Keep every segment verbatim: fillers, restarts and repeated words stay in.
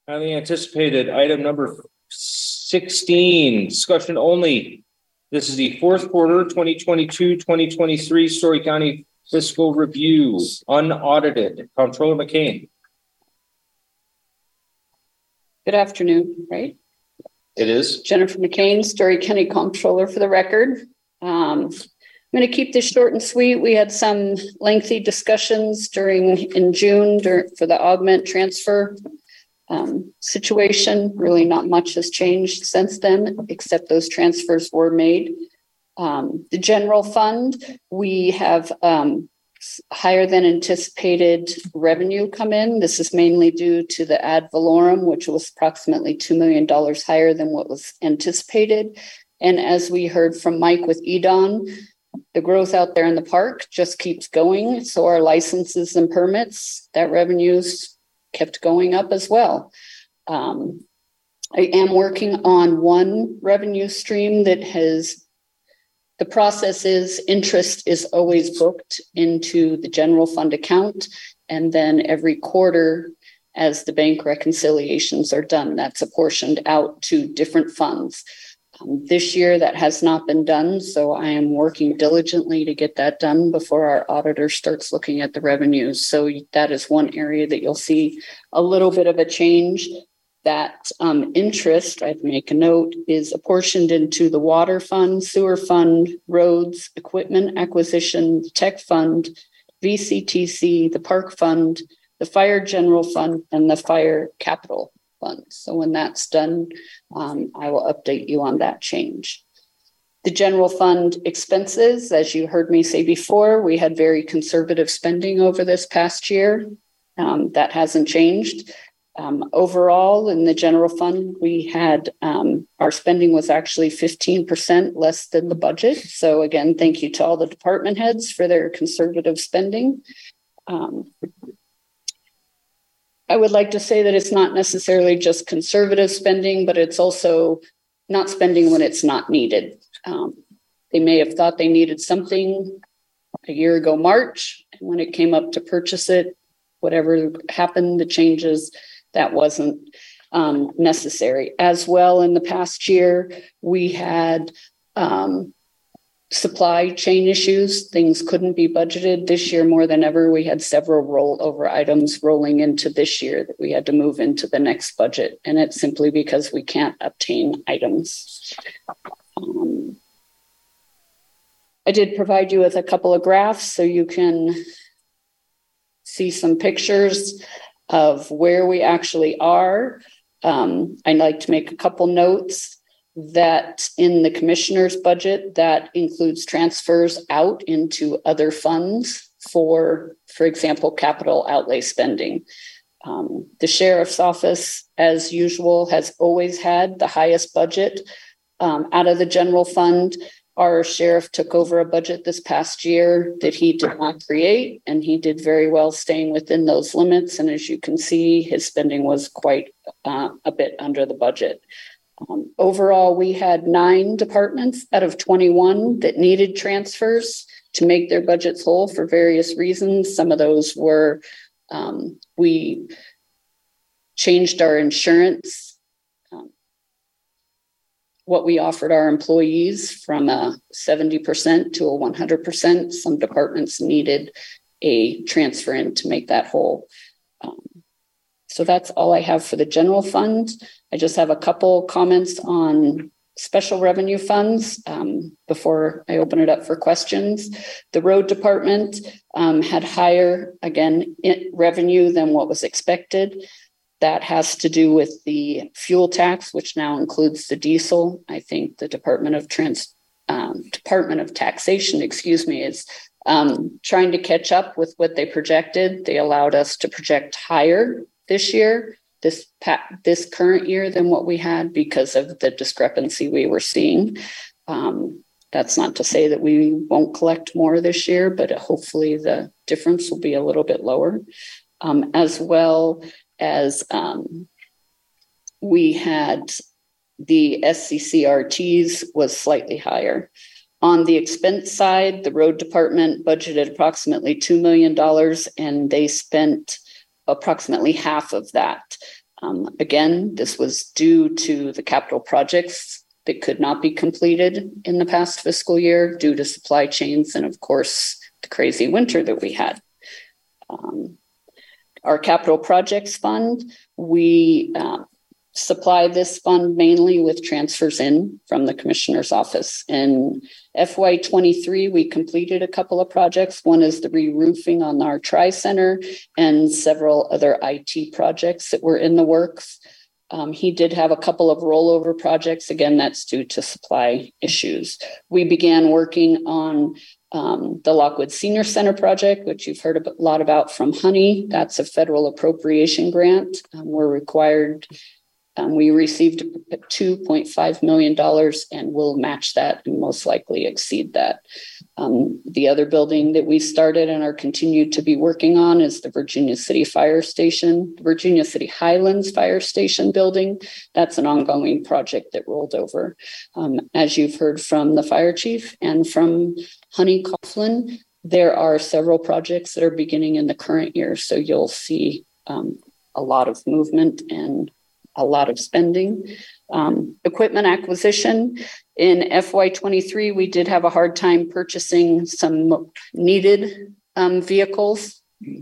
Highly anticipated item number sixteen, discussion only. This is the fourth quarter twenty twenty-two twenty twenty-three Story County fiscal review, unaudited. Comptroller McCain. Good afternoon, right? It is. Jennifer McCain, Story County Comptroller for the record. Um, I'm going to keep this short and sweet. We had some lengthy discussions during in June during, for the augment transfer um, situation. Really not much has changed since then, except those transfers were made. Um, the general fund, we have um, higher than anticipated revenue come in. This is mainly due to the ad valorem, which was approximately two million dollars higher than what was anticipated. And as we heard from Mike with E D O N, the growth out there in the park just keeps going. So our licenses and permits, that revenues kept going up as well. Um, I am working on one revenue stream that has, the process is interest is always booked into the general fund account. And then every quarter, as the bank reconciliations are done, that's apportioned out to different funds. Um, this year, that has not been done, so I am working diligently to get that done before our auditor starts looking at the revenues. So that is one area that you'll see a little bit of a change. That um, interest, I'd make a note, is apportioned into the water fund, sewer fund, roads, equipment acquisition, tech fund, V C T C, the park fund, the fire general fund, and the fire capital fund. So when that's done, um, I will update you on that change. The general fund expenses, as you heard me say before, we had very conservative spending over this past year. Um, that hasn't changed. Um, overall, in the general fund, we had um, our spending was actually fifteen percent less than the budget. So again, thank you to all the department heads for their conservative spending. Um, I would like to say that it's not necessarily just conservative spending, but it's also not spending when it's not needed. Um, they may have thought they needed something a year ago, March, and when it came up to purchase it, whatever happened, the changes, that wasn't um, necessary. As well, in the past year, we had um, supply chain issues. Things couldn't be budgeted. This year, more than ever, we had several rollover items rolling into this year that we had to move into the next budget. And it's simply because we can't obtain items. Um, I did provide you with a couple of graphs so you can see some pictures of where we actually are. Um, I'd like to make a couple notes that in the commissioner's budget, that includes transfers out into other funds for, for example, capital outlay spending. Um, the sheriff's office, as usual, has always had the highest budget um, out of the general fund. Our sheriff took over a budget this past year that he did not create, and he did very well staying within those limits. And as you can see, his spending was quite uh, a bit under the budget. Um, overall, we had nine departments out of twenty-one that needed transfers to make their budgets whole for various reasons. Some of those were um, we changed our insurance, what we offered our employees from a seventy percent to a one hundred percent. Some departments needed a transfer in to make that whole. Um, so that's all I have for the general fund. I just have a couple comments on special revenue funds um, before I open it up for questions. The road department um, had higher, again, revenue than what was expected. That has to do with the fuel tax, which now includes the diesel. I think the Department of Trans, um, Department of Taxation, excuse me, is um, trying to catch up with what they projected. They allowed us to project higher this year, this this current year than what we had because of the discrepancy we were seeing. Um, that's not to say that we won't collect more this year, but hopefully the difference will be a little bit lower, um, as well. As um, we had the S C C R Ts was slightly higher. On the expense side, the road department budgeted approximately two million dollars and they spent approximately half of that. Um, again, this was due to the capital projects that could not be completed in the past fiscal year due to supply chains and, of course, the crazy winter that we had. Um, our capital projects fund, we uh, supply this fund mainly with transfers in from the commissioner's office. In F Y twenty-three, we completed a couple of projects. One is the re-roofing on our tri-center and several other I T projects that were in the works. Um, he did have a couple of rollover projects. Again, that's due to supply issues. We began working on um, the Lockwood Senior Center project, which you've heard a lot about from Honey. That's a federal appropriation grant. Um, we're required Um, we received two point five million dollars and will match that and most likely exceed that. Um, the other building that we started and are continued to be working on is the Virginia City Fire Station, Virginia City Highlands Fire Station building. That's an ongoing project that rolled over. Um, as you've heard from the fire chief and from Honey Coughlin, there are several projects that are beginning in the current year. So you'll see um, a lot of movement and a lot of spending. Um, equipment acquisition in F Y twenty-three, we did have a hard time purchasing some needed um, vehicles,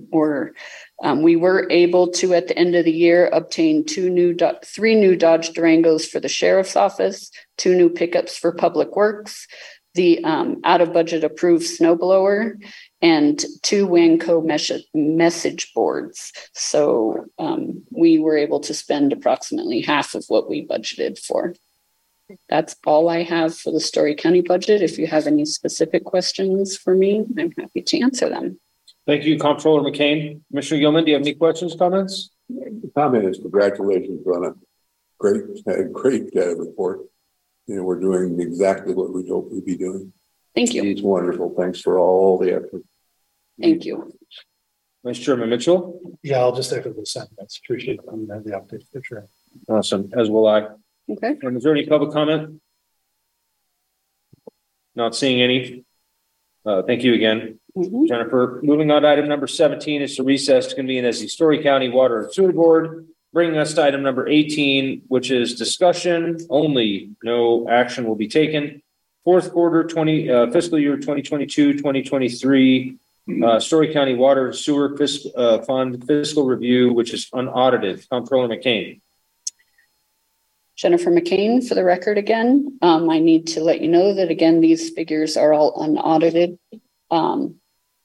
or um, we were able to, at the end of the year, obtain two new, three new Dodge Durangos for the sheriff's office, two new pickups for public works, the um, out of budget approved snow blower, and two Wanco mes- message boards. So um, we were able to spend approximately half of what we budgeted for. That's all I have for the Story County budget. If you have any specific questions for me, I'm happy to answer them. Thank you, Comptroller McCain. Commissioner Gilman, do you have any questions, comments? The comment is congratulations on a great, uh, great uh, report. You know, we're doing exactly what we hoped we'd be doing. Thank you. It's wonderful. Thanks for all the effort. Thank you. Vice Chairman Mitchell. Yeah, I'll just echo the sentiments. Appreciate um, the update for sure. Awesome, as will I. Okay. And is there any public comment? Not seeing any. Uh, thank you again, mm-hmm. Jennifer. Moving on to item number seventeen is to recess to convene as the Story County Water and Sewer Board, bringing us to item number eighteen, which is discussion only. No action will be taken. Fourth quarter twenty uh, fiscal year twenty twenty-two twenty twenty-three uh, Story County Water and Sewer Fisc uh, Fund fiscal review, which is unaudited. Comptroller McCain. Jennifer McCain, for the record again. Um, I need to let you know that, again, these figures are all unaudited. Um,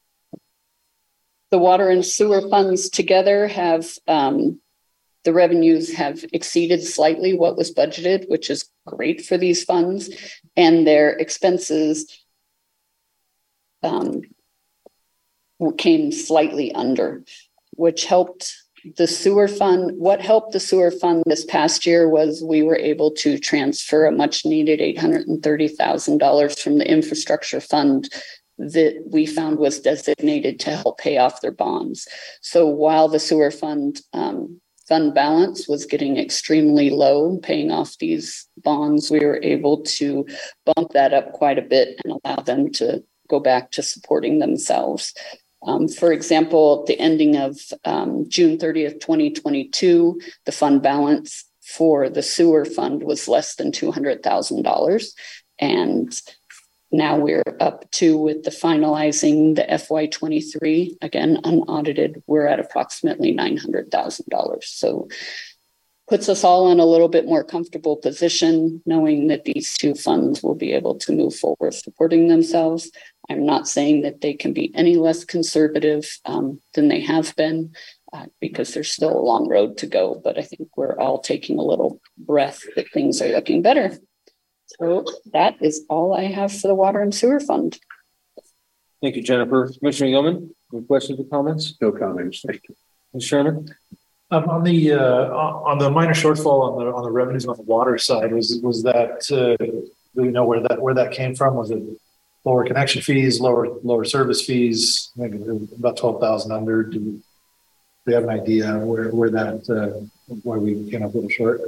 the water and sewer funds together have, um, the revenues have exceeded slightly what was budgeted, which is great for these funds, and their expenses um, came slightly under, which helped the sewer fund. What helped the sewer fund this past year was we were able to transfer a much needed eight hundred thirty thousand dollars from the infrastructure fund that we found was designated to help pay off their bonds. So while the sewer fund um, fund balance was getting extremely low, paying off these bonds, we were able to bump that up quite a bit and allow them to go back to supporting themselves. Um, for example, at the ending of um, June thirtieth, twenty twenty-two, the fund balance for the sewer fund was less than two hundred thousand dollars. And now we're up to, with the finalizing the F Y twenty-three, again, unaudited, we're at approximately nine hundred thousand dollars. So puts us all in a little bit more comfortable position, knowing that these two funds will be able to move forward supporting themselves. I'm not saying that they can be any less conservative um, than they have been, uh, because there's still a long road to go, but I think we're all taking a little breath that things are looking better. So that is all I have for the Water and Sewer Fund. Thank you, Jennifer. Commissioner Gilman, any questions or comments? No comments. Thank you. Mister Sherman? Um, on the uh, on the minor shortfall on the on the revenues on the water side, was was that uh, do we know where that where that came from? Was it lower connection fees, lower lower service fees? Maybe about twelve thousand under. Do we, do we have an idea where where that uh, where we came up a little short?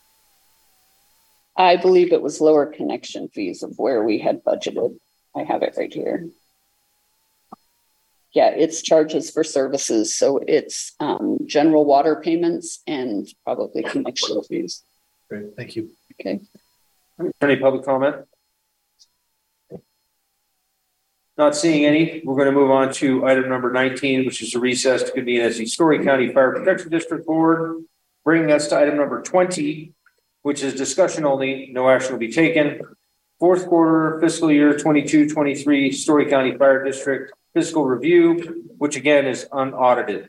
I believe it was lower connection fees of where we had budgeted. I have it right here. yeah, it's charges for services. So it's um, general water payments and probably connection fees. Great, thank you. Okay. Any public comment? Not seeing any. We're going to move on to item number nineteen, which is a recess to convene as the Story County Fire Protection District Board, bringing us to item number twenty, which is discussion only. No action will be taken. Fourth quarter fiscal year twenty-two twenty-three Story County Fire District fiscal review, which again is unaudited.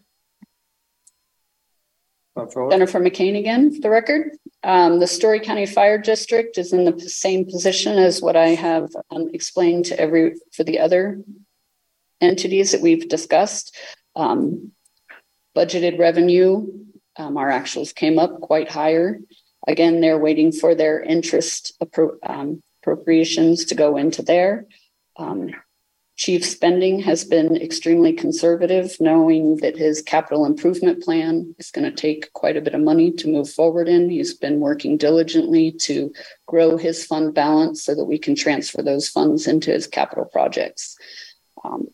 Jennifer McCain again, for the record. Um, the Story County Fire District is in the same position as what I have um, explained to every for the other entities that we've discussed. Um, budgeted revenue, um, our actuals came up quite higher. Again, they're waiting for their interest appro um, appropriations to go into there. Um, Chief spending has been extremely conservative, knowing that his capital improvement plan is going to take quite a bit of money to move forward in. He's been working diligently to grow his fund balance so that we can transfer those funds into his capital projects. Um,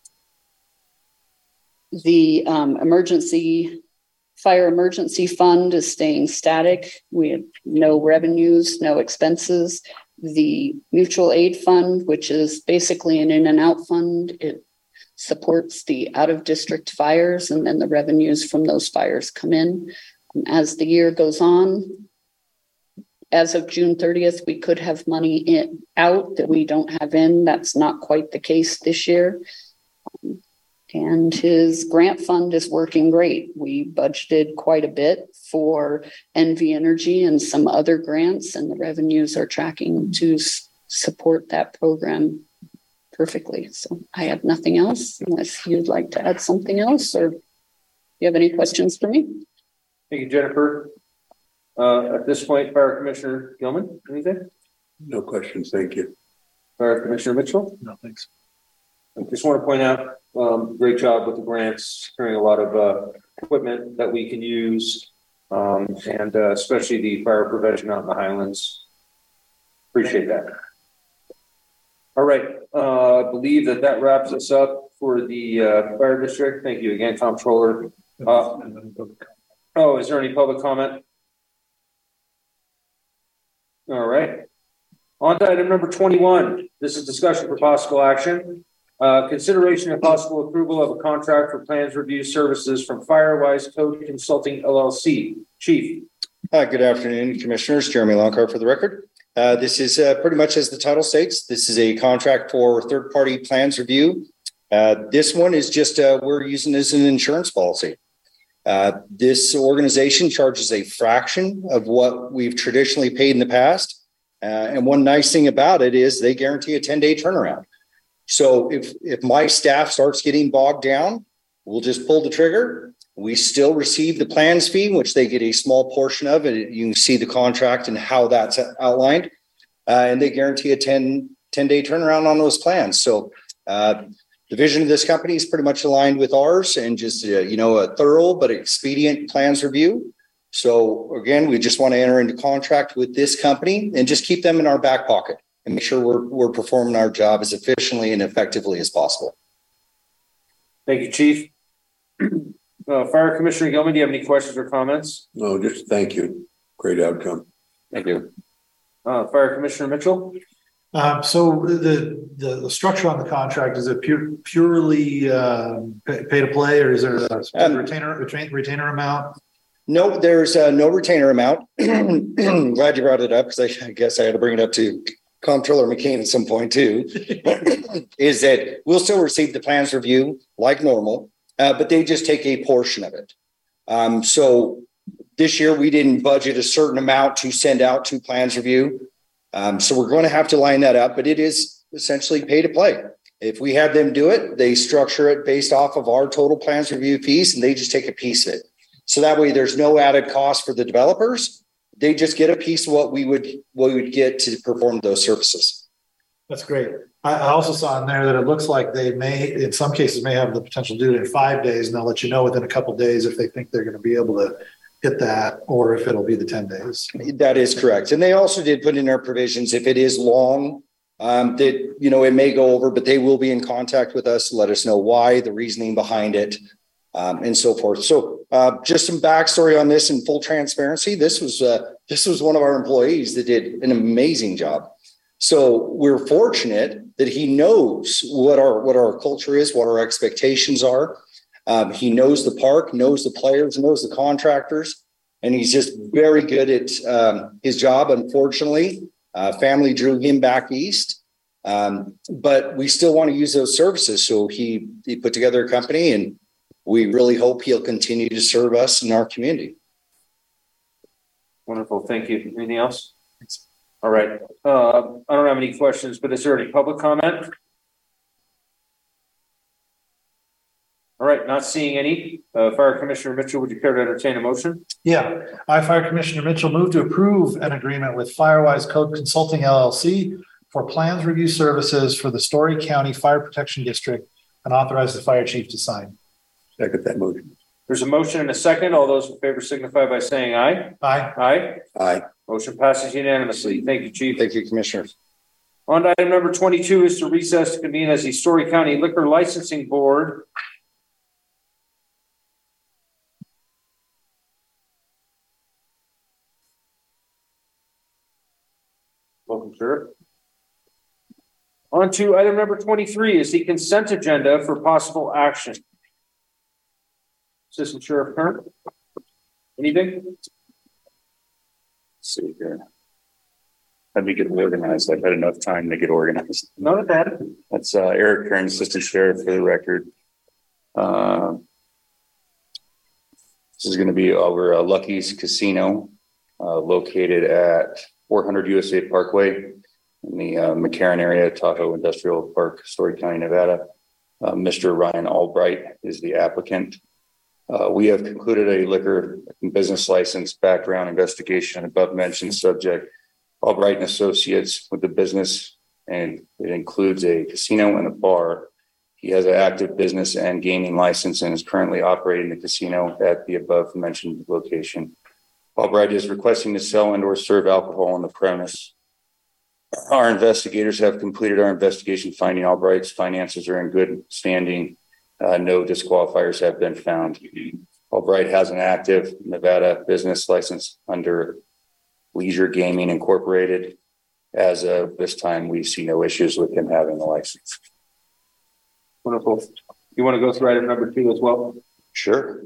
the um, emergency fire emergency fund is staying static. We have no revenues, no expenses. The mutual aid fund, which is basically an in and out fund, it supports the out of district fires, and then the revenues from those fires come in. As the year goes on, as of June thirtieth, we could have money in out that we don't have in. That's not quite the case this year. Um, And his grant fund is working great. We budgeted quite a bit for N V Energy and some other grants, and the revenues are tracking to s- support that program perfectly. So I have nothing else unless you'd like to add something else, or you have any questions for me? Thank you, Jennifer. Uh, at this point, Fire Commissioner Gilman, anything? No questions, thank you. Fire Commissioner Mitchell? No, thanks. I just want to point out, um, great job with the grants, securing a lot of uh, equipment that we can use, um, and uh, especially the fire prevention out in the Highlands. Appreciate that. All right, uh, I believe that that wraps us up for the uh, fire district. Thank you again, Comptroller. Uh, oh, is there any public comment? All right. On to item number twenty-one. This is discussion for possible action. Uh, consideration and possible approval of a contract for plans review services from Firewise Code Consulting L L C. Chief. Uh, good afternoon, Commissioners. Jeremy Longcar for the record. Uh, this is uh, pretty much as the title states. This is a contract for third-party plans review. Uh, this one is just uh, we're using this as an insurance policy. Uh, this organization charges a fraction of what we've traditionally paid in the past. Uh, and one nice thing about it is they guarantee a ten-day turnaround. So if, if my staff starts getting bogged down, we'll just pull the trigger. We still receive the plans fee, which they get a small portion of it. You can see the contract and how that's outlined. Uh, and they guarantee a ten, ten day turnaround on those plans. So uh, the vision of this company is pretty much aligned with ours, and just, uh, you know, a thorough but expedient plans review. So again, we just want to enter into contract with this company and just keep them in our back pocket and make sure we're, we're performing our job as efficiently and effectively as possible. Thank you, Chief. Uh, Fire Commissioner Gilman, do you have any questions or comments? No, just thank you. Great outcome. Thank you. Uh, Fire Commissioner Mitchell? Um, so the, the the structure on the contract, is it pure, purely uh, pay, pay to play, or is there a Um, retainer retain, retainer amount? No, there's uh, no retainer amount. Glad you brought it up, because I, I guess I had to bring it up to Comptroller McCain at some point too. Is that we'll still receive the plans review like normal, uh, but they just take a portion of it. Um, so this year we didn't budget a certain amount to send out to plans review. Um, so we're going to have to line that up, but it is essentially pay to play. If we have them do it, they structure it based off of our total plans review fees, and they just take a piece of it. So that way there's no added cost for the developers. They just get a piece of what we would what we would get to perform those services. That's great. I, I also saw in there that it looks like they may, in some cases, may have the potential to do it in five days, and they'll let you know within a couple of days if they think they're going to be able to hit that, or if it'll be the ten days. That is correct. And they also did put in their provisions, if it is long Um, that, you know, it may go over, but they will be in contact with us, let us know why, the reasoning behind it, um, and so forth. So, uh, just some backstory on this in full transparency. This was, uh, this was one of our employees that did an amazing job. So we're fortunate that he knows what our, what our culture is, what our expectations are. Um, he knows the park, knows the players, knows the contractors, and he's just very good at, um, his job. Unfortunately, Uh, family drew him back east, um, but we still want to use those services. So he, he put together a company, and we really hope he'll continue to serve us in our community. Wonderful. Thank you. Anything else? All right. Uh, I don't have any questions, but is there any public comment? All right. Not seeing any. Uh, Fire Commissioner Mitchell, would you care to entertain a motion? Yeah, I, Fire Commissioner Mitchell, move to approve an agreement with Firewise Code Consulting L L C for plans review services for the Story County Fire Protection District and authorize the fire chief to sign. Second that motion. There's a motion and a second. All those in favor signify by saying aye. Aye. Aye. Aye. Motion passes unanimously. Thank you, Chief. Thank you, Commissioners. On to item number twenty-two is to recess to convene as the Story County Liquor Licensing Board. Welcome, sir. On to item number twenty-three is the consent agenda for possible action. Assistant Sheriff Kern, anything? Let's see here. Let me get organized. I've had enough time to get organized. None of that. That's uh, Eric Kern, Assistant Sheriff, for the record. Uh, this is going to be over uh, Lucky's Casino, uh, located at four hundred U S A Parkway in the uh, McCarran area, Tahoe Industrial Park, Story County, Nevada. Uh, Mister Ryan Albright is the applicant. Uh, we have concluded a liquor business license background investigation above mentioned subject, Albright and Associates, with the business, and it includes a casino and a bar. He has an active business and gaming license and is currently operating the casino at the above mentioned location. Albright is requesting to sell and or serve alcohol on the premise. Our investigators have completed our investigation, finding Albright's finances are in good standing. Uh, no disqualifiers have been found. Albright has an active Nevada business license under Leisure Gaming Incorporated. As of this time, we see no issues with him having a license. Wonderful. You want to go through item number two as well? Sure.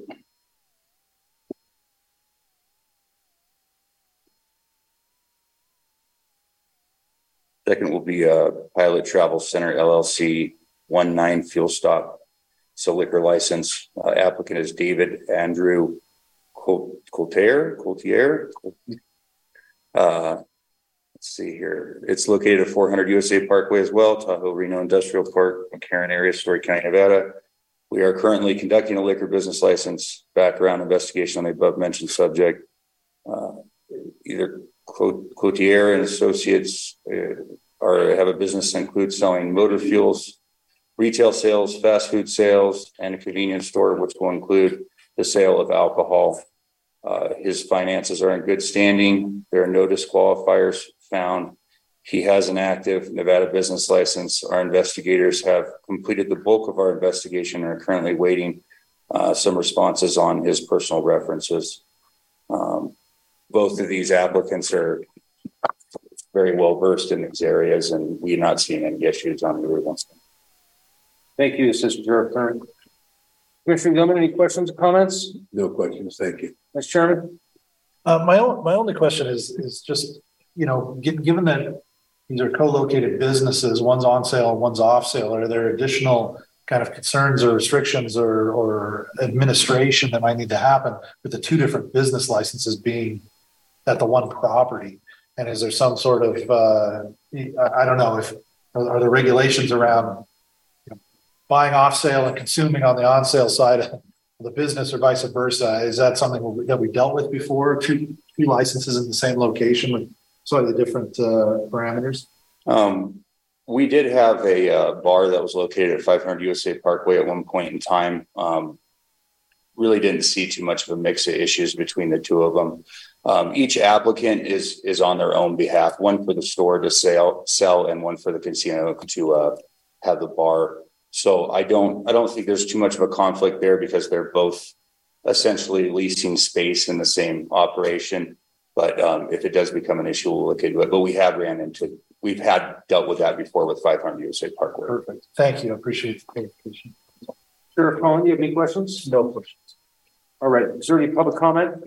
Second will be uh, Pilot Travel Center L L C, one nine Fuel Stop. So liquor license. Uh, applicant is David Andrew Coulter. Coulter. Uh, let's see here. It's located at four hundred U S A Parkway as well, Tahoe Reno Industrial Park, McCarran area, Story County, Nevada. We are currently conducting a liquor business license background investigation on the above mentioned subject. Uh, either Coutier and Associates uh, are have a business that includes selling motor fuels, retail sales, fast food sales, and a convenience store, which will include the sale of alcohol. Uh, his finances are in good standing. There are no disqualifiers found. He has an active Nevada business license. Our investigators have completed the bulk of our investigation and are currently waiting uh, some responses on his personal references. Um, both of these applicants are very well versed in these areas, and we're not seeing any issues on either one. Thank you, Assistant Sheriff Kern. Commissioner Gilman, any questions or comments? No questions. Thank you. Mister Chairman? Uh, my own, my only question is, is just, you know, gi- given that these are co-located businesses, one's on sale and one's off sale, are there additional kind of concerns or restrictions or, or administration that might need to happen with the two different business licenses being at the one property? And is there some sort of, uh, I, I don't know if, are, are there regulations around you know, buying off sale and consuming on the on sale side of the business or vice versa? Is that something that we dealt with before? Two, two licenses in the same location with slightly different uh, parameters? Um, we did have a uh, bar that was located at five hundred U S A Parkway at one point in time. Um, really didn't see too much of a mix of issues between the two of them. Um, each applicant is is on their own behalf, one for the store to sell, sell and one for the casino to uh, have the bar. So I don't I don't think there's too much of a conflict there because they're both essentially leasing space in the same operation. But um, if it does become an issue, we'll look into it. But we have ran into, we've had dealt with that before with five hundred U S A Parkway. Perfect. Thank you. I appreciate the clarification. Sheriff Collin, do you have any questions? No questions. All right. Is there any public comment?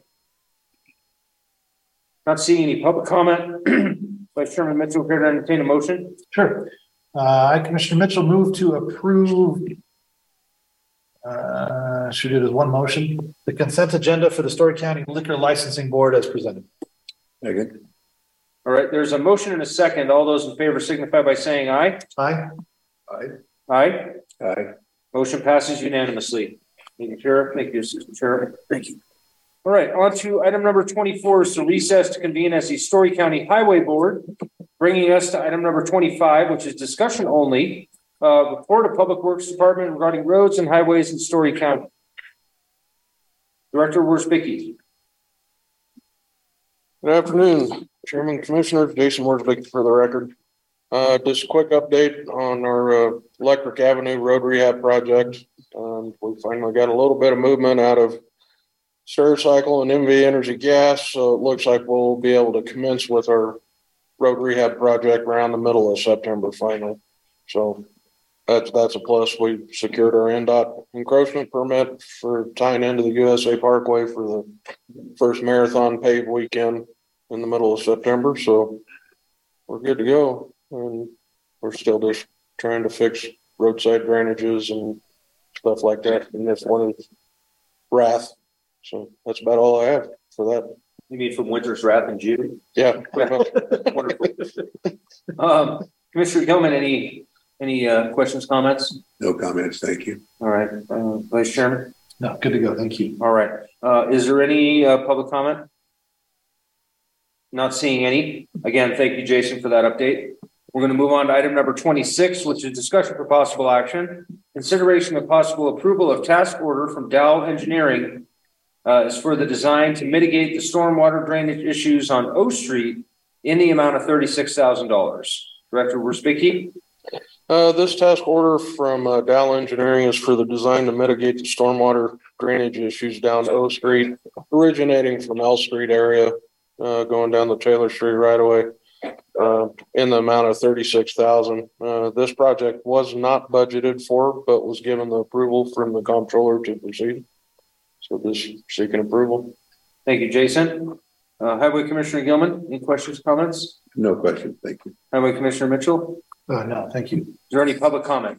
Not seeing any public comment. Vice Chairman Mitchell, care to entertain a motion? Sure. Uh, I, Commissioner Mitchell, move to approve. Uh, should do it as one motion. The consent agenda for the Story County Liquor Licensing Board as presented. Second. All right. There's a motion and a second. All those in favor signify by saying aye. Aye. Aye. Aye. Aye. Motion passes unanimously. Thank you, Sheriff. Thank you, Assistant Sheriff. Thank you. All right, on to item number twenty-four is to recess to convene as the Story County Highway Board, bringing us to item number twenty-five, which is discussion only. Uh, report of Public Works Department regarding roads and highways in Story County. Director Worsbicky. Good afternoon, Chairman, Commissioners. Jason Worsbicky for the record. Uh, just a quick update on our uh, Electric Avenue Road Rehab project. Um, we finally got a little bit of movement out of Stericycle and M V Energy Gas, so it looks like we'll be able to commence with our road rehab project around the middle of September finally. So that's that's a plus. We secured our N D O T encroachment permit for tying into the U S A Parkway for the first marathon paved weekend in the middle of September. So we're good to go. And we're still just trying to fix roadside drainages and stuff like that. And this one is Wrath. So that's about all I have for that. You mean from Winter's Wrath in June? Yeah. Wonderful. Um, Commissioner Gilman, any any uh, questions, comments? No comments. Thank you. All right, uh, Vice Chairman. No, good to go. Thank you. All right. Uh, is there any uh, public comment? Not seeing any. Again, thank you, Jason, for that update. We're going to move on to item number twenty-six, which is discussion for possible action. Consideration of possible approval of task order from Dow Engineering uh, is for the design to mitigate the stormwater drainage issues on O Street in the amount of thirty-six thousand dollars. Director Worsbicky. Uh, this task order from uh, Dow Engineering is for the design to mitigate the stormwater drainage issues down O Street, originating from L Street area, uh, going down the Taylor Street right away, uh, in the amount of thirty-six thousand dollars. Uh, this project was not budgeted for, but was given the approval from the comptroller to proceed. So this seeking approval. Thank you, Jason. Uh, Highway Commissioner Gilman, any questions, comments? No question. Thank you. Highway Commissioner Mitchell. Uh, no, thank you. Is there any public comment?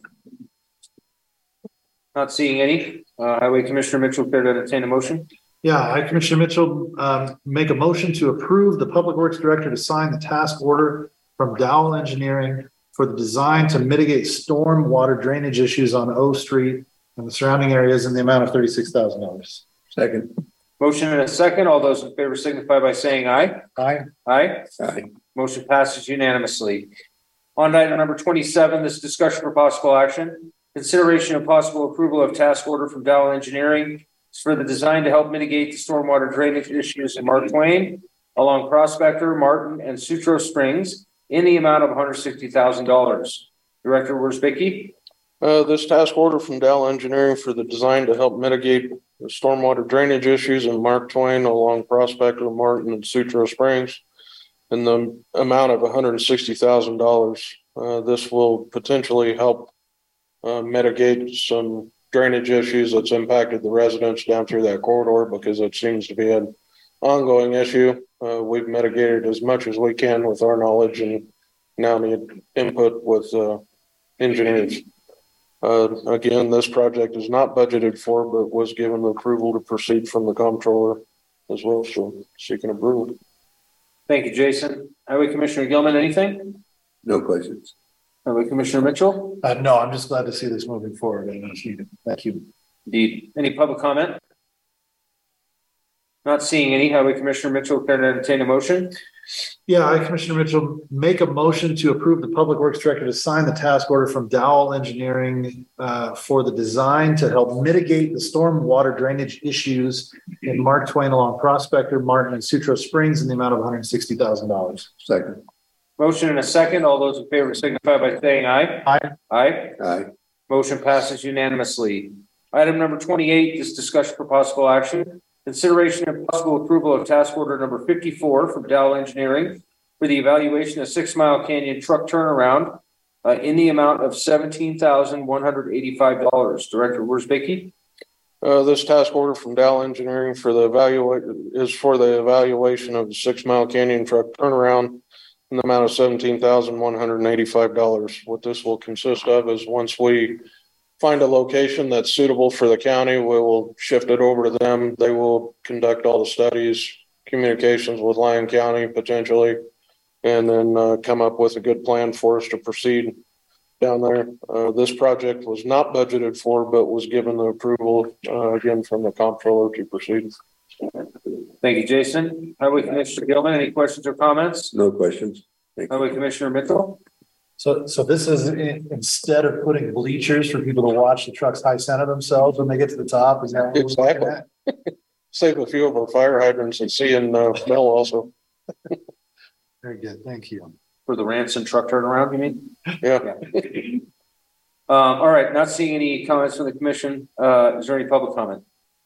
Not seeing any. Uh, Highway Commissioner Mitchell, care to entertain a motion? Yeah, I, Commissioner Mitchell, um, make a motion to approve the Public Works Director to sign the task order from Dowell Engineering for the design to mitigate storm water drainage issues on O Street and the surrounding areas in the amount of thirty-six thousand dollars. Second. Motion and a second. All those in favor signify by saying aye. Aye. Aye. Aye. Motion passes unanimously. On to item number twenty-seven, this discussion for possible action. Consideration of possible approval of task order from Dowell Engineering for the design to help mitigate the stormwater drainage issues in Mark Twain along Prospector, Martin, and Sutro Springs in the amount of one hundred sixty thousand dollars. Director Worsbicky. Uh, this task order from Dow Engineering for the design to help mitigate the stormwater drainage issues in Mark Twain along Prospector, Martin, and Sutro Springs in the amount of one hundred sixty thousand dollars. Uh, this will potentially help uh, mitigate some drainage issues that's impacted the residents down through that corridor because it seems to be an ongoing issue. Uh, we've mitigated as much as we can with our knowledge and now need input with uh, engineers. Uh, again, this project is not budgeted for, but was given the approval to proceed from the comptroller as well. So seeking approval. Thank you, Jason. Highway Commissioner Gilman, anything? No questions. Highway Commissioner Mitchell? Uh, no, I'm just glad to see this moving forward. I know it's needed. Thank you. Indeed. Any public comment? Not seeing any. Highway Commissioner Mitchell, care to entertain a motion? Yeah, I, Commissioner Mitchell, make a motion to approve the Public Works Director to sign the task order from Dowell Engineering uh, for the design to help mitigate the storm water drainage issues in Mark Twain along Prospector, Martin, and Sutro Springs in the amount of one hundred sixty thousand dollars. Second. Motion and a second. All those in favor signify by saying aye. Aye. Aye. Aye. Motion passes unanimously. Item number twenty-eight is discussion for possible action. Consideration and possible approval of task order number fifty-four from Dowell Engineering for the evaluation of Six Mile Canyon truck turnaround uh, in the amount of seventeen thousand one hundred eighty-five dollars. Director Worsbicky. Uh, this task order from Dow Engineering for the evaluate is for the evaluation of the Six Mile Canyon truck turnaround in the amount of seventeen thousand one hundred eighty-five dollars. What this will consist of is once we find a location that's suitable for the county, we will shift it over to them. They will conduct all the studies, communications with Lyon County potentially, and then uh, come up with a good plan for us to proceed down there. Uh, this project was not budgeted for, but was given the approval uh, again from the comptroller to proceed. Thank you, Jason. Highway Commissioner Gilman, any questions or comments? No questions. Thank you. Highway Commissioner Mitchell. So, so this is in, instead of putting bleachers for people to watch the trucks high center themselves when they get to the top. Is that what we're looking Exactly. at? Save a few of our fire hydrants and see and uh, smell also. Very good. Thank you. For the Ranson truck turnaround, you mean? Yeah. Um, all right, not seeing any comments from the commission. Uh, is there any public comment?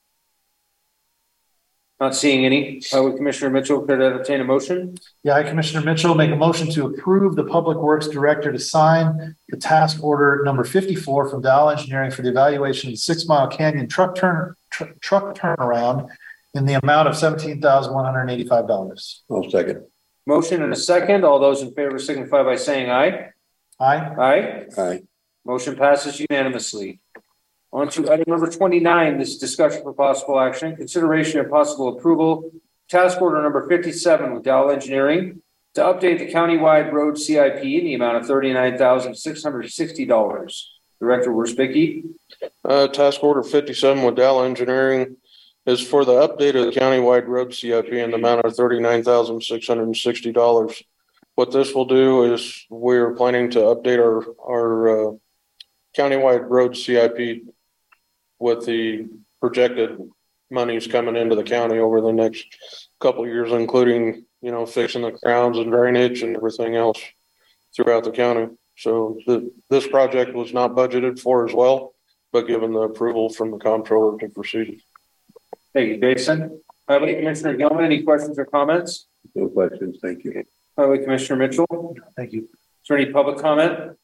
Not seeing any. Highway Commissioner Mitchell, could I entertain a motion? Yeah, I, Commissioner Mitchell, make a motion to approve the Public Works Director to sign the task order number fifty-four from Dow Engineering for the evaluation of the Six Mile Canyon truck turn tr- truck turnaround in the amount of seventeen thousand one hundred eighty-five dollars. I'll second. Motion and a second. All those in favor signify by saying aye. Aye. Aye. Aye. Motion passes unanimously. On to item number twenty-nine, this discussion for possible action, consideration and possible approval, task order number fifty-seven with Dowell Engineering to update the countywide road C I P in the amount of thirty-nine thousand six hundred sixty dollars. Director Worsbicky. Uh, task order fifty-seven with Dow Engineering is for the update of the countywide road C I P in the amount of thirty-nine thousand six hundred sixty dollars. What this will do is we're planning to update our, our, uh, countywide road C I P with the projected monies coming into the county over the next couple of years, including, you know, fixing the grounds and drainage and everything else throughout the county. So the, this project was not budgeted for as well, but given the approval from the comptroller to proceed. Thank you, Jason. Highway Commissioner Gilman, any questions or comments? No questions. Thank you. Highway Commissioner Mitchell. Thank you. Is there any public comment?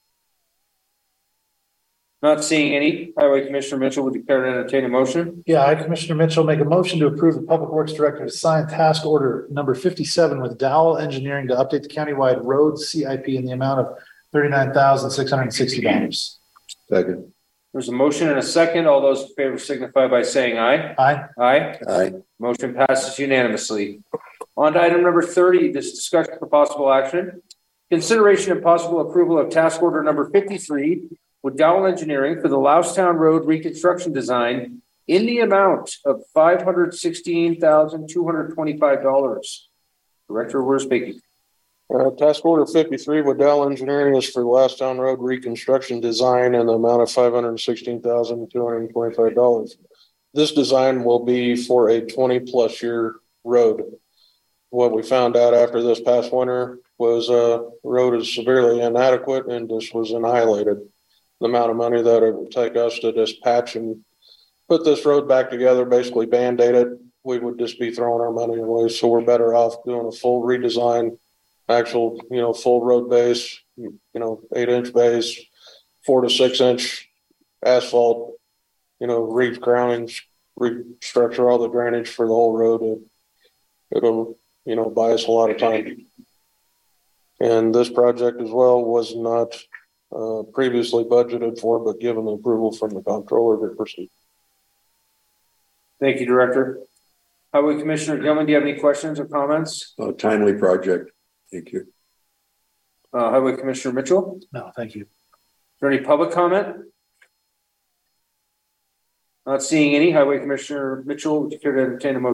Not seeing any. Highway Commissioner Mitchell, would you care to entertain a motion? Yeah, I, Commissioner Mitchell, make a motion to approve the Public Works Director to sign task order number fifty-seven with Dowell Engineering to update the countywide road C I P in the amount of thirty-nine thousand six hundred sixty dollars. Second. There's a motion and a second. All those in favor signify by saying aye. Aye. Aye. Aye. Motion passes unanimously. On to item number thirty, this discussion for possible action. Consideration and possible approval of task order number fifty-three with Dowell Engineering for the Loustown Road reconstruction design in the amount of five hundred sixteen thousand two hundred twenty-five dollars. Director Worsbicky. Uh, task order fifty-three with Dow Engineering is for the Loustown Road reconstruction design and the amount of five hundred sixteen thousand two hundred twenty-five dollars. This design will be for a twenty plus year road. What we found out after this past winter was uh, the road is severely inadequate and just was annihilated. The amount of money that it would take us to just patch and put this road back together, basically band-aid it, we would just be throwing our money away. So we're better off doing a full redesign, actual, you know, full road base, you know, eight inch base, four to six inch asphalt, you know, reef groundings, restructure all the drainage for the whole road. It, it'll, you know, buy us a lot of time. And this project as well was not uh, previously budgeted for, but given the approval from the comptroller to proceed. Thank you, Director. Highway Commissioner Gilman, do you have any questions or comments? A timely project. Thank you. Uh, Highway Commissioner Mitchell, is No, thank you. there any public comment? Not seeing any. Highway Commissioner Mitchell, would you care to entertain a motion?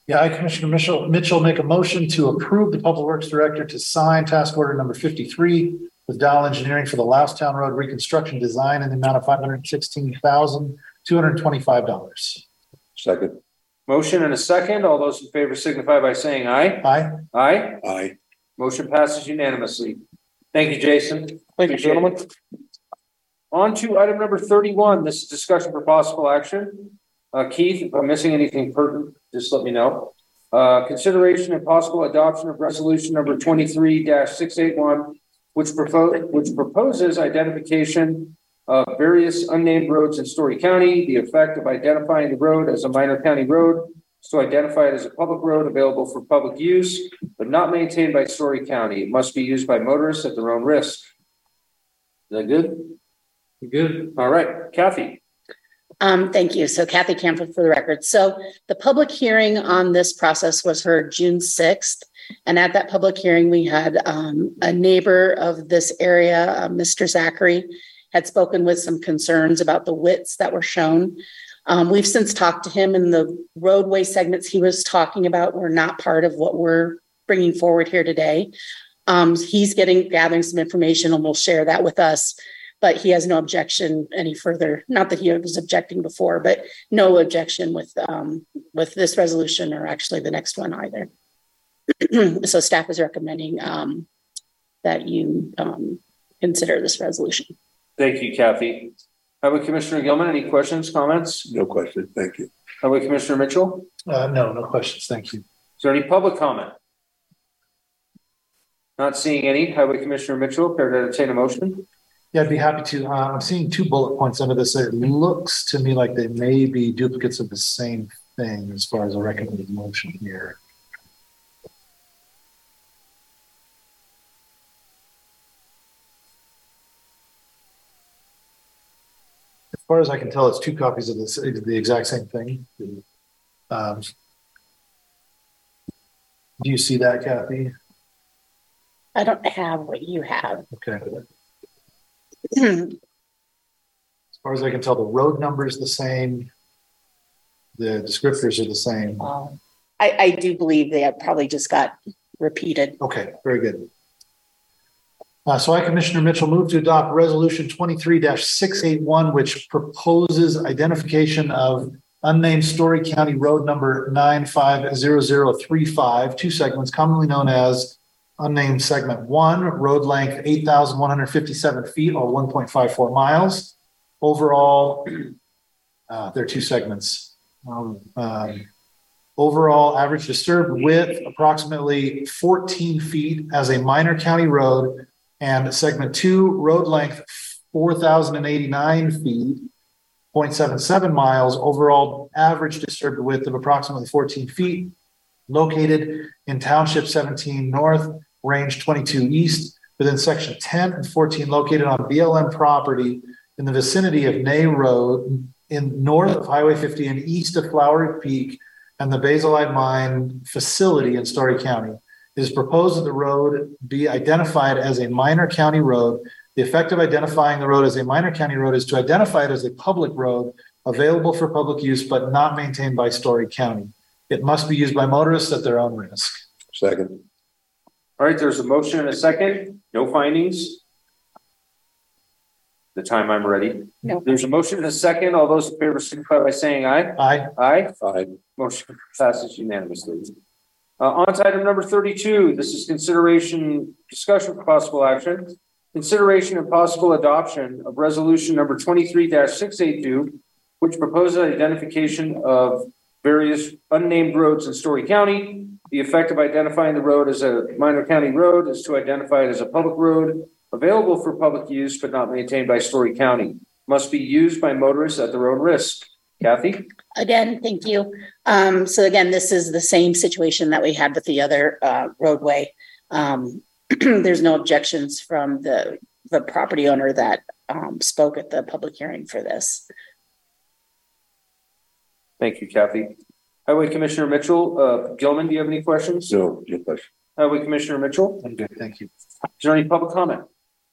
Yeah, I, Commissioner Mitchell, Mitchell, make a motion to approve the Public Works Director to sign task order number fifty-three with Dow Engineering for the Loustown Road reconstruction design in the amount of five hundred sixteen thousand, two hundred twenty-five dollars. Second. Motion and a second. All those in favor signify by saying aye. Aye. Aye. Aye. Motion passes unanimously. Thank you, Jason. Thank you, gentlemen. On to item number thirty-one. This is discussion for possible action. Uh, Keith, if I'm missing anything pertinent, just let me know. Uh, consideration and possible adoption of resolution number twenty-three six eighty-one, which propose, which proposes identification of various unnamed roads in Story County. The effect of identifying the road as a minor county road is to identify it as a public road available for public use, but not maintained by Story County. It must be used by motorists at their own risk. Is that good? Good. All right, Kathy. Um, thank you. So Kathy Camford for the record. So the public hearing on this process was heard June sixth. And at that public hearing, we had um, a neighbor of this area, uh, Mister Zachary, had spoken with some concerns about the widths that were shown. Um, we've since talked to him, and the roadway segments he was talking about were not part of what we're bringing forward here today. Um, he's getting, gathering some information, and will share that with us. But he has no objection any further. Not that he was objecting before, but no objection with um, with this resolution, or actually the next one either. So staff is recommending um, that you um, consider this resolution. Thank you, Kathy. Highway Commissioner Gilman, any questions, comments? No question. Thank you. Highway Commissioner Mitchell? Uh, no, no questions. Thank you. Is there any public comment? Not seeing any. Highway Commissioner Mitchell, prepare to entertain a motion. Yeah, I'd be happy to. Uh, I'm seeing two bullet points under this. It looks to me like they may be duplicates of the same thing as far as a recommended motion here. As far as I can tell, it's two copies of this, the exact same thing. Um, do you see that, Kathy? I don't have what you have. Okay. As far as I can tell, the road number is the same. The descriptors are the same. Um, I, I do believe they have probably just got repeated. Okay, very good. Uh, so I, Commissioner Mitchell, move to adopt resolution twenty-three six eighty-one, which proposes identification of unnamed Story County Road number nine five zero zero three five, two segments commonly known as unnamed segment one, road length eight thousand one hundred fifty-seven feet or one point five four miles. Overall, uh, there are two segments. Um, um, overall average disturbed width approximately fourteen feet as a minor county road, and segment two, road length four thousand eighty-nine feet, zero point seven seven miles. Overall average disturbed width of approximately fourteen feet, located in Township seventeen North, Range twenty-two East, within Section ten and fourteen, located on B L M property in the vicinity of Nay Road, in north of Highway fifty and east of Flowery Peak and the Basilite Mine facility in Story County. It is proposed that the road be identified as a minor county road. The effect of identifying the road as a minor county road is to identify it as a public road available for public use, but not maintained by Story County. It must be used by motorists at their own risk. Second. All right, there's a motion and a second. No findings. The time I'm ready. No. There's a motion and a second. All those in favor signify by saying aye. Aye. Aye. Aye. Motion passes unanimously. Uh, on to item number thirty-two. This is consideration, discussion for possible action. Consideration and possible adoption of resolution number twenty-three six eighty-two, which proposes identification of various unnamed roads in Story County. The effect of identifying the road as a minor county road is to identify it as a public road available for public use, but not maintained by Story County. Must be used by motorists at their own risk. Kathy? Again, thank you. Um, so again, this is the same situation that we had with the other uh, roadway. Um, there's no objections from the, the property owner that um, spoke at the public hearing for this. Thank you, Kathy. Highway Commissioner Mitchell, uh, Gilman, do you have any questions? No, no question. Highway Commissioner Mitchell? I'm good. Thank you. Is there any public comment?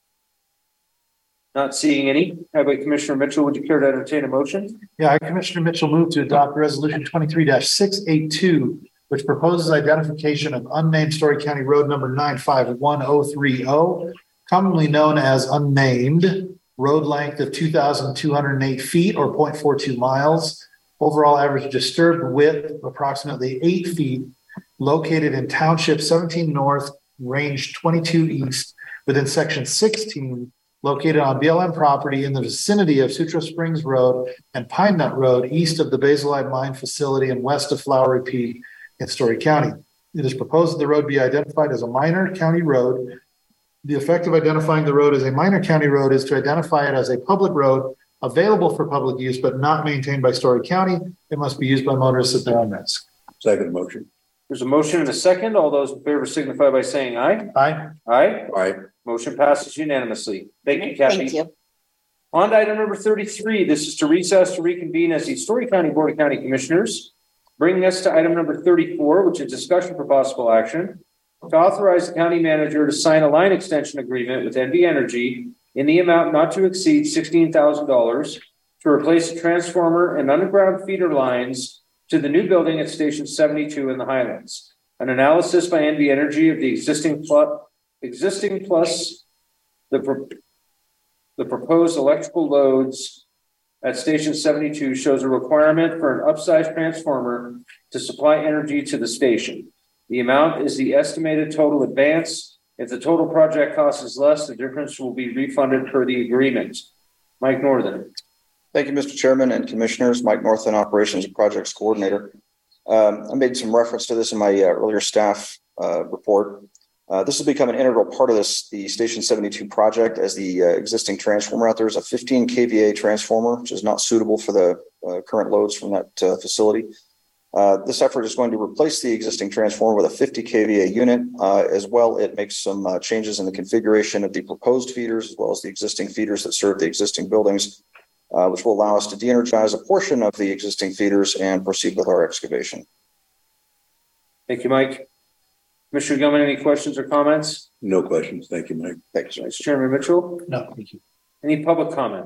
Not seeing any. Highway Commissioner Mitchell, would you care to entertain a motion? Yeah, I, Commissioner Mitchell, move to adopt resolution twenty-three six eighty-two, which proposes identification of unnamed Story County Road number nine five one oh three oh, commonly known as unnamed, road length of two thousand two hundred eight feet or zero point four two miles, overall average disturbed width of approximately eight feet, located in Township seventeen North, Range twenty-two East, within Section sixteen, located on B L M property in the vicinity of Sutro Springs Road and Pine Nut Road, east of the Basilite Mine Facility and west of Flowery Peak in Story County. It is proposed that the road be identified as a minor county road. The effect of identifying the road as a minor county road is to identify it as a public road available for public use, but not maintained by Story County. It must be used by motorists at their own risk. Second motion. There's a motion and a second. All those in favor signify by saying aye. Aye. Aye. Aye. Motion passes unanimously. Thank you, Kathy. Thank you. On to item number thirty-three. This is to recess to reconvene as the Story County Board of County Commissioners. Bringing us to item number thirty-four, which is discussion for possible action to authorize the county manager to sign a line extension agreement with N V Energy in the amount not to exceed sixteen thousand dollars to replace a transformer and underground feeder lines to the new building at Station seventy-two in the Highlands. An analysis by N V Energy of the existing plus, existing plus the, pro, the proposed electrical loads at Station seventy-two shows a requirement for an upsized transformer to supply energy to the station. The amount is the estimated total advance. If the total project cost is less, the difference will be refunded per the agreement. Mike Northern. Thank you, Mister Chairman and Commissioners. Mike Northern, Operations and Projects Coordinator. Um, I made some reference to this in my uh, earlier staff uh, report. Uh, this has become an integral part of this, the Station seventy-two project, as the uh, existing transformer out there is a fifteen K V A transformer, which is not suitable for the uh, current loads from that uh, facility. Uh, this effort is going to replace the existing transformer with a fifty K V A unit. Uh, as well, it makes some uh, changes in the configuration of the proposed feeders, as well as the existing feeders that serve the existing buildings, uh, which will allow us to de-energize a portion of the existing feeders and proceed with our excavation. Thank you, Mike. Commissioner Gilman, any questions or comments? No questions. Thank you, Mike. Thank you. Vice Chairman Mitchell? No, thank you. Any public comment?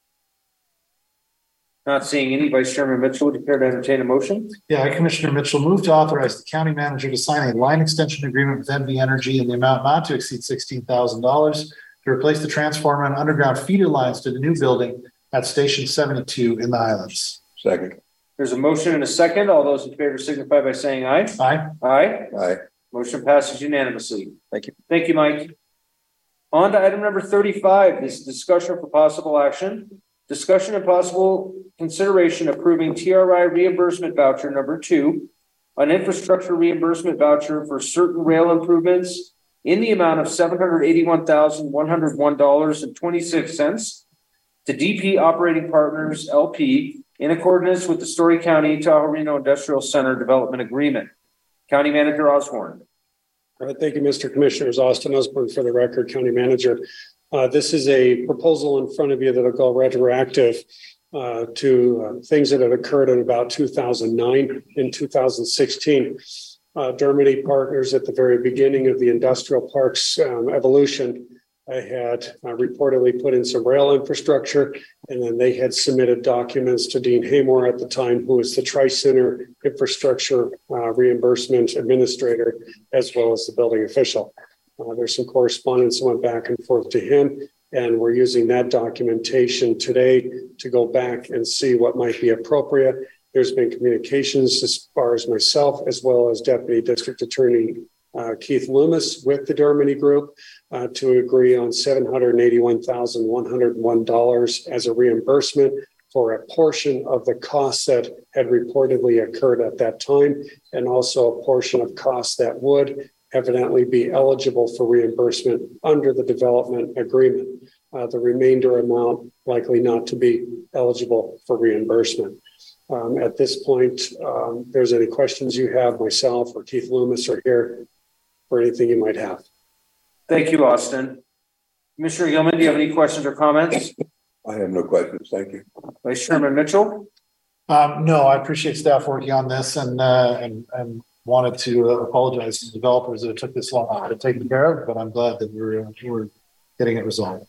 Not seeing any. Vice Chairman Mitchell, would you care to entertain a motion? Yeah, Commissioner Mitchell, move to authorize the county manager to sign a line extension agreement with N V Energy in the amount not to exceed sixteen thousand dollars to replace the transformer and underground feeder lines to the new building at Station seventy-two in the Highlands. Second. There's a motion and a second. All those in favor signify by saying aye. Aye. Aye. Aye. Motion passes unanimously. Thank you. Thank you, Mike. On to item number thirty-five. This is discussion for possible action. Discussion and possible consideration approving T R I reimbursement voucher number two, an infrastructure reimbursement voucher for certain rail improvements in the amount of seven hundred eighty-one thousand one hundred one dollars and twenty-six cents to D P Operating Partners L P in accordance with the Story County Tahoe Reno Industrial Center Development Agreement. County Manager Osborne. All right, thank you, Mister Commissioners. Austin Osborne for the record, County Manager. Uh, this is a proposal in front of you that will go retroactive uh, to uh, things that have occurred in about two thousand nine and two thousand sixteen. Uh, Dermody Partners, at the very beginning of the industrial parks um, evolution, I had uh, reportedly put in some rail infrastructure, and then they had submitted documents to Dean Haymore at the time, who was the Tri-Center Infrastructure uh, Reimbursement Administrator, as well as the building official. Uh, there's some correspondence that went back and forth to him, and we're using that documentation today to go back and see what might be appropriate. There's been communications as far as myself, as well as Deputy District Attorney uh, Keith Loomis with the Dermody Group uh, to agree on seven hundred eighty-one thousand one hundred one dollars as a reimbursement for a portion of the costs that had reportedly occurred at that time, and also a portion of costs that would evidently be eligible for reimbursement under the development agreement. Uh, the remainder amount likely not to be eligible for reimbursement. Um, at this point, um, if there's any questions you have, myself or Keith Loomis are here for anything you might have. Thank you, Austin. Commissioner Gilman, do you have any questions or comments? I have no questions. Thank you. Vice Chairman Mitchell? Um, no, I appreciate staff working on this and uh, and, and wanted to uh, apologize to the developers that it took this long to get taken care of, but I'm glad that we're, uh, we're getting it resolved.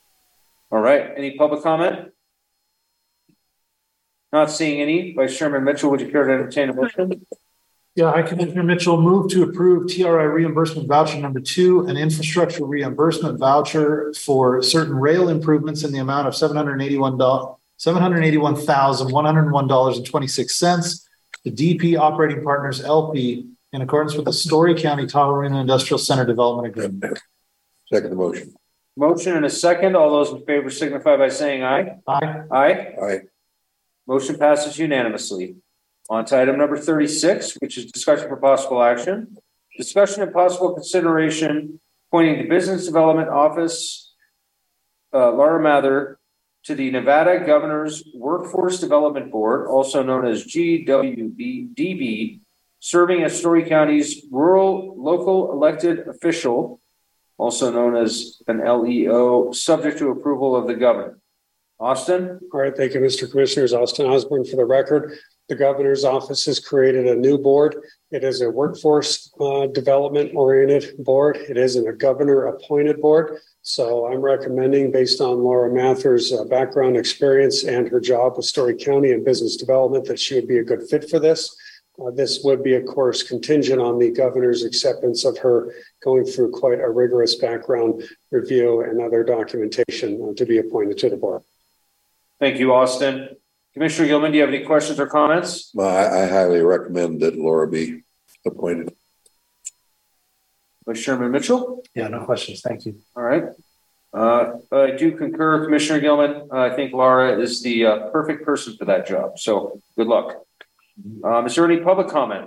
All right. Any public comment? Not seeing any. Vice Chairman Mitchell, would you care to entertain a motion? Yeah, I, Commissioner Mitchell, move to approve T R I reimbursement voucher number two, an infrastructure reimbursement voucher for certain rail improvements in the amount of seven hundred eighty-one dollars, seven hundred eighty-one thousand, one hundred one dollars and twenty-six cents to D P Operating Partners L P in accordance with the Story County Tahoe Industrial Center Development Agreement. Second the motion. Motion and a second. All those in favor signify by saying aye. Aye. Aye. Aye. Motion passes unanimously. On to item number thirty-six, which is discussion for possible action. Discussion and possible consideration appointing the Business Development Office, uh, Laura Mather, to the Nevada Governor's Workforce Development Board, also known as G W B D B, serving as Story County's rural local elected official, also known as an L E O, subject to approval of the governor. Austin? All right, thank you, Mister Commissioners. Austin Osborne for the record. The governor's office has created a new board. It is a workforce uh, development oriented board. It isn't a governor appointed board. So I'm recommending, based on Laura Mather's uh, background experience and her job with Story County and business development, that she would be a good fit for this. Uh, this would be, of course, contingent on the governor's acceptance of her going through quite a rigorous background review and other documentation uh, to be appointed to the board. Thank you, Austin. Commissioner Gilman, do you have any questions or comments? Well, I, I highly recommend that Laura be appointed. Vice Chairman Mitchell? Yeah, no questions. Thank you. All right. Uh, I do concur, Commissioner Gilman. Uh, I think Laura is the uh, perfect person for that job. So good luck. Um, is there any public comment?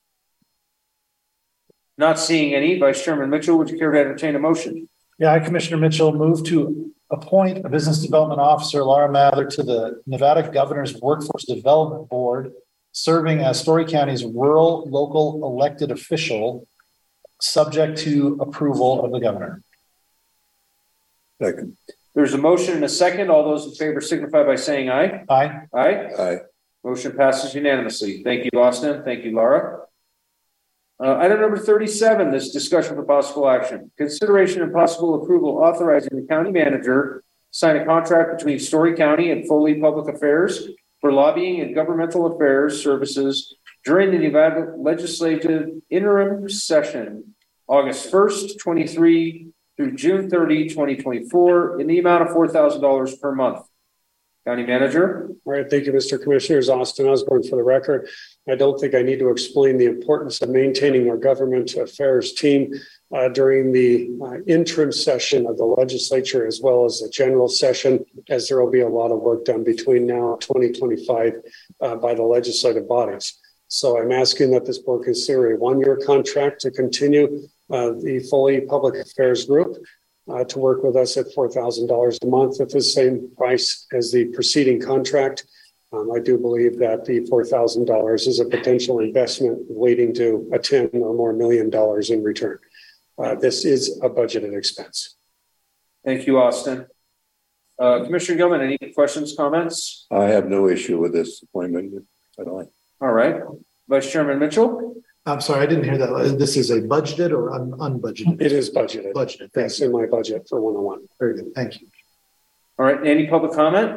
Not seeing any. Vice Chairman Mitchell, would you care to entertain a motion? Yeah, I, Commissioner Mitchell, move to appoint a business development officer, Laura Mather, to the Nevada Governor's Workforce Development Board, serving as Story County's rural local elected official, subject to approval of the governor. Second. There's a motion and a second. All those in favor signify by saying aye. Aye. Aye. Aye. Motion passes unanimously. Thank you, Austin. Thank you, Laura. Uh, item number thirty-seven, this discussion for possible action. Consideration and possible approval authorizing the county manager to sign a contract between Story County and Foley Public Affairs for lobbying and governmental affairs services during the Nevada legislative interim session, August first, twenty-three through June thirtieth, twenty twenty-four, in the amount of four thousand dollars per month. County Manager. All right, thank you, Mister Commissioners. Austin Osborne for the record. I don't think I need to explain the importance of maintaining our government affairs team uh, during the uh, interim session of the legislature, as well as the general session, as there will be a lot of work done between now and twenty twenty-five uh, by the legislative bodies. So I'm asking that this board consider a one-year contract to continue uh, the Foley Public Affairs Group Uh, to work with us at four thousand dollars a month at the same price as the preceding contract. Um, I do believe that the four thousand dollars is a potential investment leading to a ten or more million dollars in return. Uh, this is a budgeted expense. Thank you, Austin. Uh, Commissioner Gilman, any questions, comments? I have no issue with this appointment at all. All right. Vice Chairman Mitchell. I'm sorry, I didn't hear that. This is a budgeted or un unbudgeted? It is budgeted. Budgeted. That's in my budget for one oh one. Very good. Thank you. All right. Any public comment?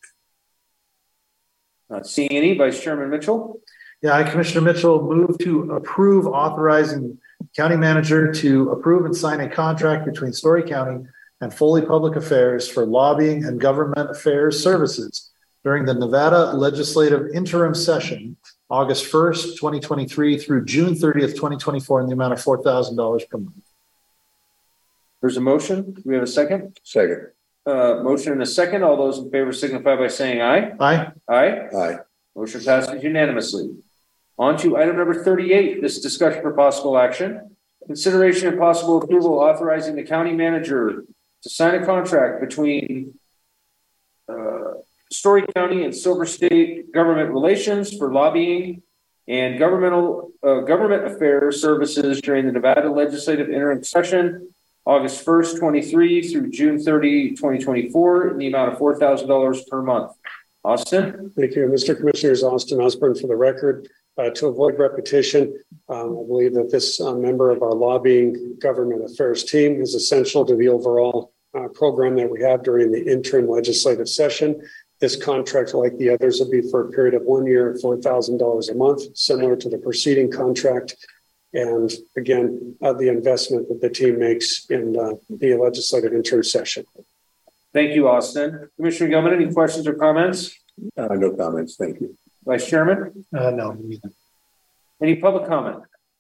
Not seeing any. Vice Chairman Mitchell. Yeah, I, Commissioner Mitchell, move to approve authorizing county manager to approve and sign a contract between Story County and Foley Public Affairs for lobbying and government affairs services during the Nevada legislative interim session, August first, twenty twenty-three through June thirtieth, twenty twenty-four, in the amount of four thousand dollars per month. There's a motion. Do we have a second? Second. Uh, motion and a second. All those in favor signify by saying aye. Aye. Aye. Aye. Motion passes unanimously. On to item number thirty-eight, this discussion for possible action. Consideration and possible approval authorizing the county manager to sign a contract between uh, Story County and Silver State Government Relations for lobbying and governmental uh, government affairs services during the Nevada legislative interim session, August first, twenty-three through June thirtieth, twenty twenty-four, in the amount of four thousand dollars per month. Austin. Thank you, Mister Commissioners. Austin Osborne for the record. Uh, to avoid repetition, um, I believe that this uh, member of our lobbying government affairs team is essential to the overall uh, program that we have during the interim legislative session. This contract, like the others, will be for a period of one year at four thousand dollars a month, similar to the preceding contract. And again, uh, the investment that the team makes in uh, the legislative interim session. Thank you, Austin. Commissioner Gilman, any questions or comments? Uh, no comments. Thank you. Vice Chairman? Uh, no, neither. Any public comment?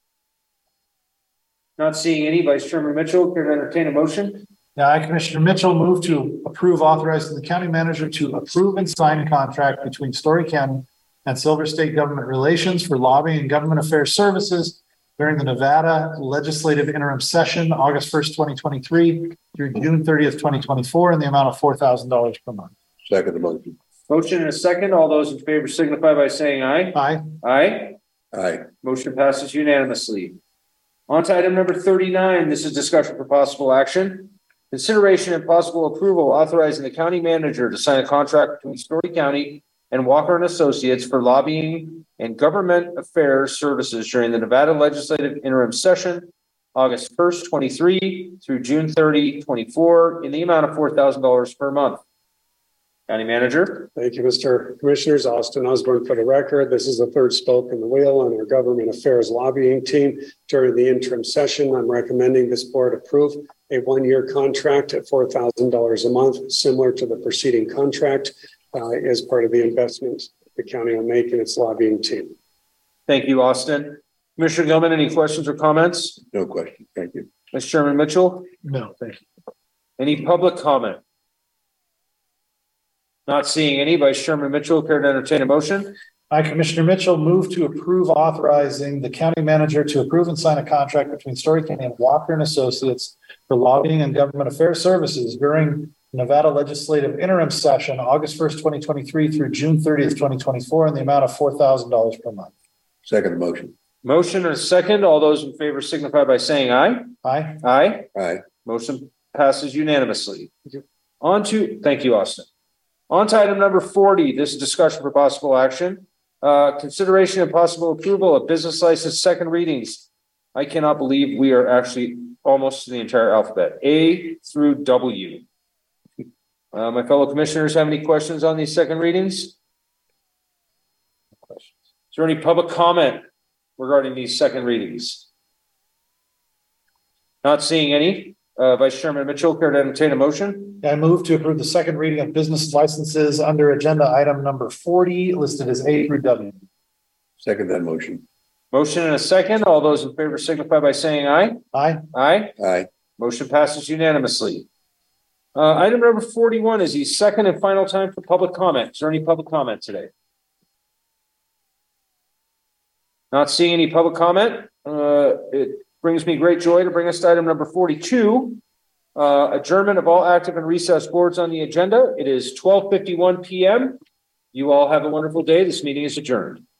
Not seeing any. Vice Chairman Mitchell, care to entertain a motion? Now, I, Commissioner Mitchell, move to approve authorizing the county manager to approve and sign a contract between Story County and Silver State Government Relations for lobbying and government affairs services during the Nevada legislative interim session, August first, twenty twenty-three through June thirtieth, twenty twenty-four, in the amount of four thousand dollars per month. Second motion. Motion and a second. All those in favor signify by saying aye. Aye. Aye. Aye. Motion passes unanimously. On to item number thirty-nine. This is discussion for possible action. Consideration and possible approval authorizing the county manager to sign a contract between Story County and Walker and Associates for lobbying and government affairs services during the Nevada legislative interim session, August first, twenty-three through June thirtieth, twenty-four, in the amount of four thousand dollars per month. County Manager. Thank you, Mister Commissioners. Austin Osborne for the record. This is the third spoke in the wheel on our government affairs lobbying team. During the interim session, I'm recommending this board approve a one-year contract at four thousand dollars a month, similar to the preceding contract, uh, as part of the investment the county will make in its lobbying team. Thank you, Austin. Commissioner Gilman, any questions or comments? No question. Thank you. Vice Chairman Mitchell. No, thank you. Any public comment? Not seeing any. Vice Chairman Mitchell, care to entertain a motion? I, Commissioner Mitchell, move to approve authorizing the county manager to approve and sign a contract between Story County and Walker and Associates for lobbying and government affairs services during Nevada legislative interim session, August first, twenty twenty-three through June thirtieth, twenty twenty-four, in the amount of four thousand dollars per month. Second motion. Motion and a second. All those in favor signify by saying aye. Aye. Aye. Aye. Motion passes unanimously. On to, thank you, Austin. On to item number forty. This is discussion for possible action. Uh, consideration and possible approval of business license second readings. I cannot believe we are actually almost to the entire alphabet, A through W. Uh, my fellow commissioners have any questions on these second readings? Is there any public comment regarding these second readings? Not seeing any. Uh, Vice Chairman Mitchell, care to entertain a motion? I move to approve the second reading of business licenses under agenda item number forty, listed as A through W. Second that motion. Motion and a second. All those in favor signify by saying aye. Aye. Aye. Aye. Motion passes unanimously. Uh, item number forty-one is the second and final time for public comment. Is there any public comment today? Not seeing any public comment. Uh, it brings me great joy to bring us to item number forty-two. Uh, adjournment of all active and recessed boards on the agenda. It is twelve fifty-one p m You all have a wonderful day. This meeting is adjourned.